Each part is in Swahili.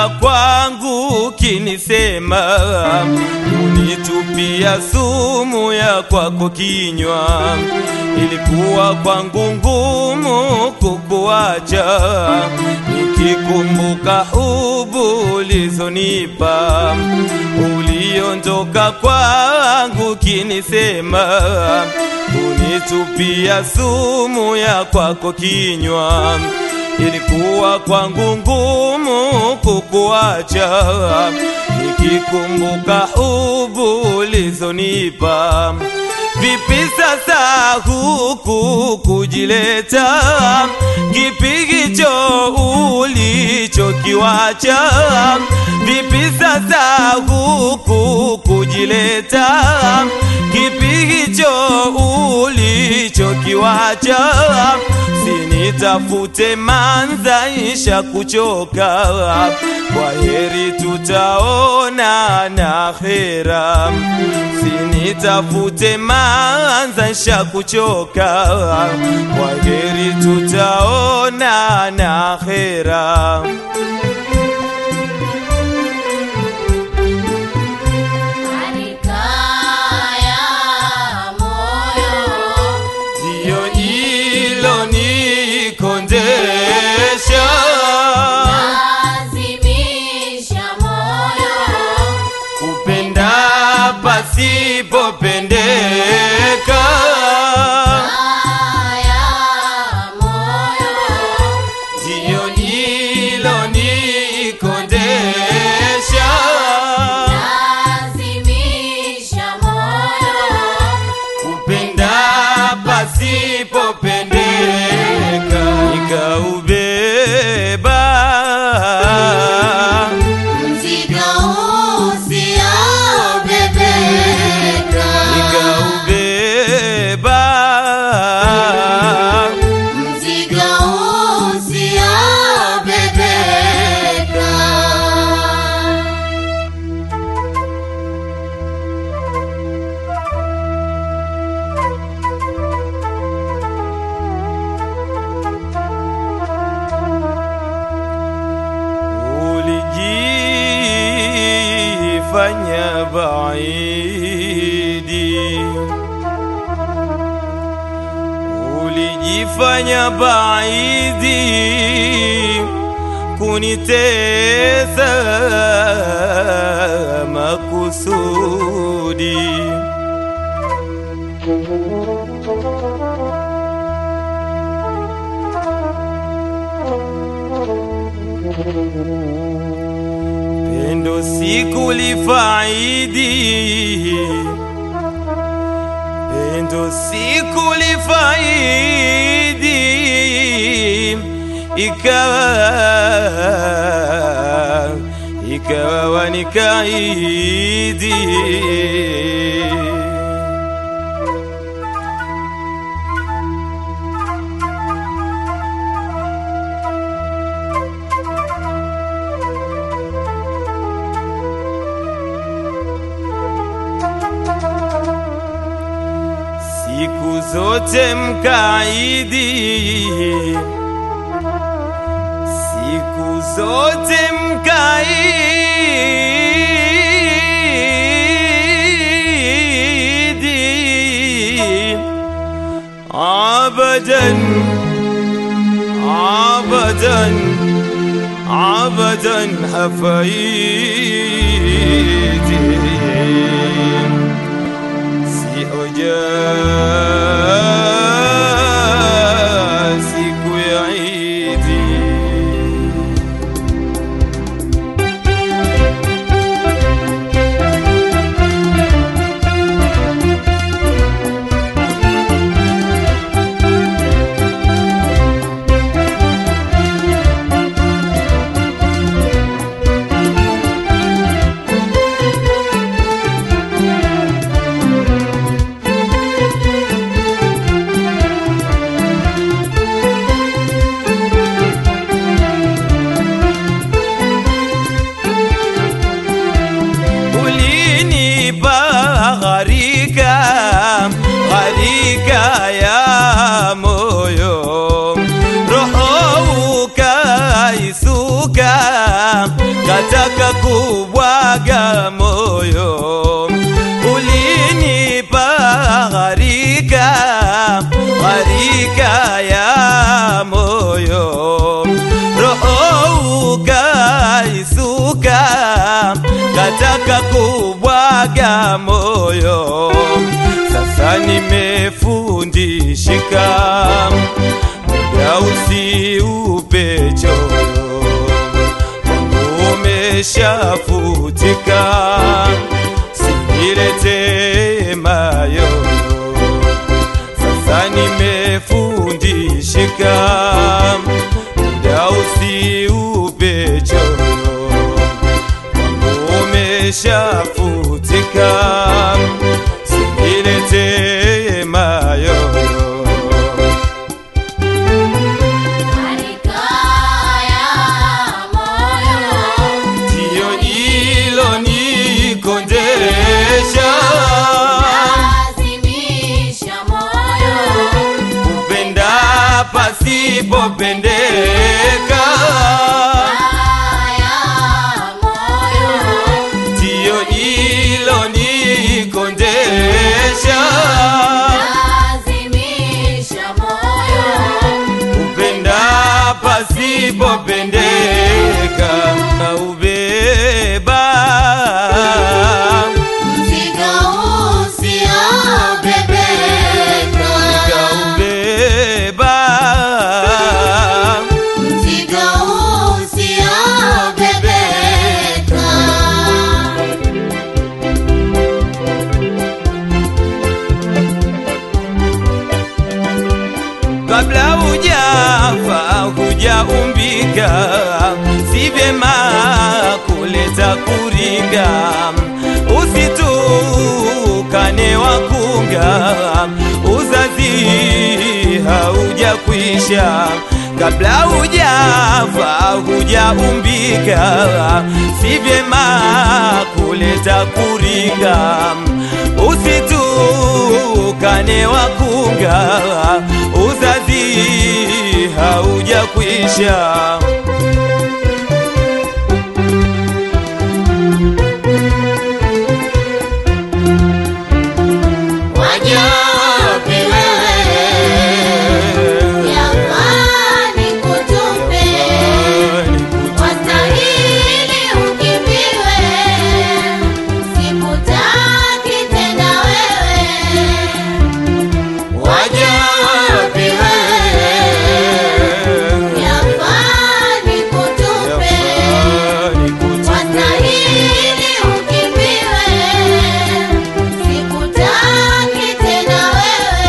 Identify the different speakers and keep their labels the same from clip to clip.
Speaker 1: uliondoka kwangu kinisema, unitupia sumu ya kwako kinywa. Ilikuwa kwangu ngumu kukuacha, nikikumbuka hubu ulizonipa. Uliondoka kwangu kinisema, unitupia sumu ya kwako kinywa. Ilikuwa kwangu ngumu kukuacha, nikikumbuka hubu ulizonipa. Vipi sasa huku kujileta, kipi hicho ulichokiwacha? Vipi sasa huku kujileta, kipi hicho ulichokiwacha? Sinitafute manzaisha kuchoka, kwa heri tutaona na akhera. Sinitafute manzaisha kuchoka, kwa heri tutaona na akhera. Pasipopendeka
Speaker 2: haya moyo,
Speaker 1: ndio ilionikondesha.
Speaker 2: lazimisha moyo,
Speaker 1: kupenda pasipopendeka. Nikaubeba
Speaker 2: mzigo usiobebeka,
Speaker 1: nikaubeba
Speaker 2: mzigo usiobebeka.
Speaker 1: ulijifanya baidi, ulijifanya baidi kunitesa makusudi. Pendo sikulifaidi, pendo sikulifaidi, ikawa wanikaidi. Siku zote mkaidi, siku zote mkaidi, abadan abadan abadan hafaidi. siku ya Idi. Gharika ya moyo, roho ukaisuka kataka kubwaga moyo, ulinipa gharika, gharika ya moyo, roho ukaisuka, kataka kubwaga moyo. Sasa nimefundishika, muda usiupe choyo, umeshafutika, sinilete mayo. Sasa nimefundishika, muda usiupe choyo, umeshafutika, sinilete mayo. Pasipopendeka
Speaker 2: haya moyo,
Speaker 1: ndio hilo nikondesha,
Speaker 2: lazimisha moyo,
Speaker 1: upenda pasipopendeka, ubeba
Speaker 2: mzigo usiobebeka,
Speaker 1: ubeba
Speaker 2: mzigo usiobebeka.
Speaker 1: kabla hujafa hujaumbika, si vyema kuleta kuringa, usitukane wakunga, uzazi haujakwisha. Kabla hujafa hujaumbika, si vyema kuleta kuringa, usitukane wakunga, uzazi haujakwisha.
Speaker 2: Wajapi wewe, yafani kutupe, wastahili ukimbiwe, sikutaki tena wewe. Wajapi wewe, yafani kutupe, wastahili ukimbiwe, sikutaki tena wewe.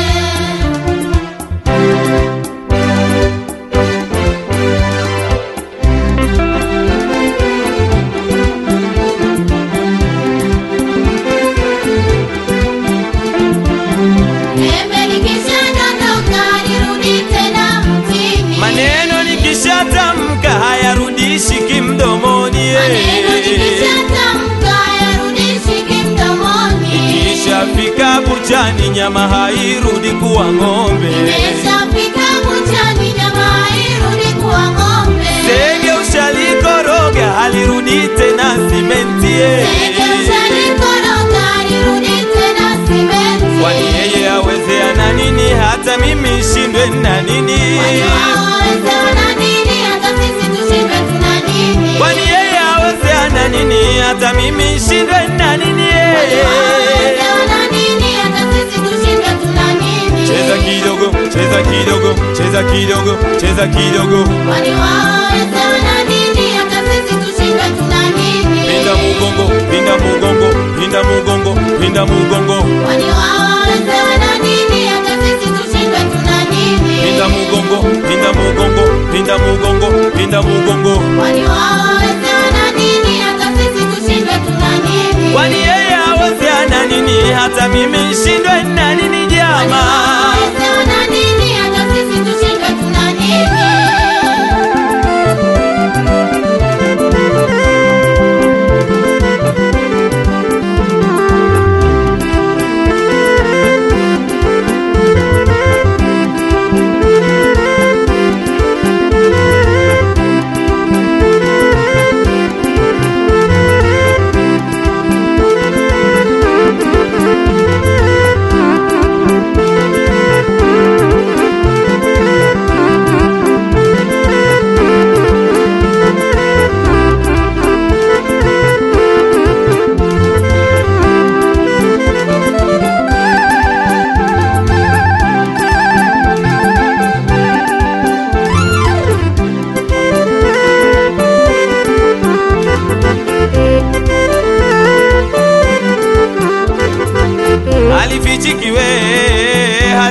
Speaker 2: Embe likishadondoka nirudi tena mtini.
Speaker 1: Maneno nikishatamka hayarudishi kimdomoni,
Speaker 2: Maneno nikishatamka hayarudishi kimdomoni.
Speaker 1: ikishafika buchani nyama hairudi kuwa ng'ombe.
Speaker 2: Nimeshafika buchani, nyama hairudi kuwa ng'ombe.
Speaker 1: Zege ushalikoroga halirudi tena simenti,
Speaker 2: Zege ushalikoroga halirudi tena simenti.
Speaker 1: kwani yeye awezeana nini hata mimi shindwe na nini?
Speaker 2: Kwani wao wawezeana nini hata sisi tushindwe tuna nini?
Speaker 1: Kwani yeye awezeana nini hata mimi shindwe na nini?
Speaker 2: Kwani wao wawezeana nini hata sisi tushindwe tuna nini?
Speaker 1: Cheza kidogo, cheza kidogo, cheza kidogo, cheza kidogo,
Speaker 2: Kwani wao wawezeana nini hata sisi tushindwe tuna nini?
Speaker 1: pinda mugongo, pinda mugongo, pinda mugongo, pinda mugongo,
Speaker 2: Kwani wao wawezeana nini hata sisi tushindwe tuna nini?
Speaker 1: pinda mugongo, pinda mugongo, pinda mugongo, pinda mugongo.
Speaker 2: Kwani wao wawezeana nini hata sisi tushindwe tuna nini?
Speaker 1: Kwani yeye awezeana nini hata mimi shindwe na nini?
Speaker 2: Kwani wao
Speaker 1: Jamaa
Speaker 2: wawezeana nini hata sisi tushindwe tuna nini?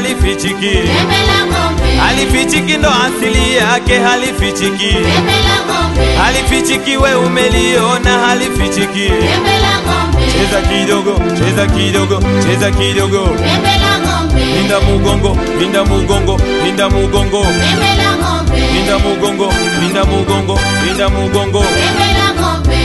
Speaker 1: halifichiki.
Speaker 2: Pembe la ng'ombe.
Speaker 1: Halifichiki ndo asili yake halifichiki.
Speaker 2: Pembe la ng'ombe.
Speaker 1: Halifichiki we umeliona halifichiki.
Speaker 2: Pembe la ng'ombe.
Speaker 1: Cheza kidogo, cheza kidogo, cheza kidogo.
Speaker 2: Pembe la ng'ombe.
Speaker 1: Pinda mugongo, pinda mugongo, pinda mugongo.
Speaker 2: Pembe la ng'ombe.
Speaker 1: Pinda mugongo, pinda mugongo, pinda mugongo.
Speaker 2: Pembe la ng'ombe.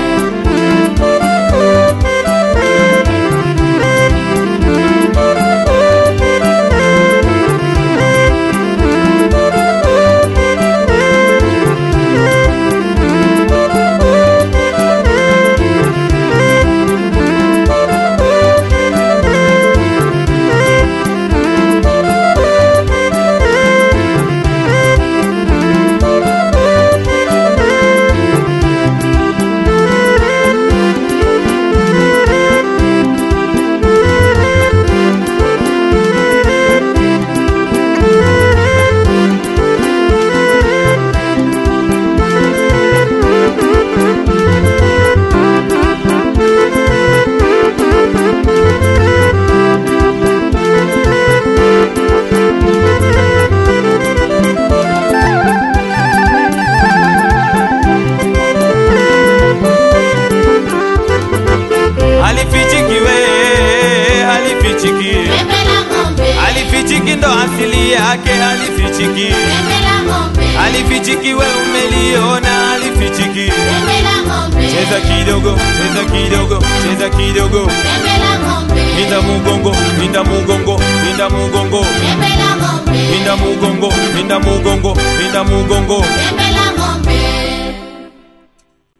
Speaker 2: Halifichiki we, halifichiki. Pembe la ng'ombe.
Speaker 1: Halifichiki ndo asili yake halifichiki.
Speaker 2: Pembe la ng'ombe.
Speaker 1: Halifichiki we umeliona halifichiki.
Speaker 2: Pembe la ng'ombe.
Speaker 1: Cheza kidogo, cheza kidogo, cheza kidogo.
Speaker 2: Pembe la ng'ombe.
Speaker 1: Pinda mugongo, pinda mugongo, pinda mugongo.
Speaker 2: Pembe la ng'ombe.
Speaker 1: Pinda mugongo, pinda mugongo, pinda mugongo.
Speaker 2: Pembe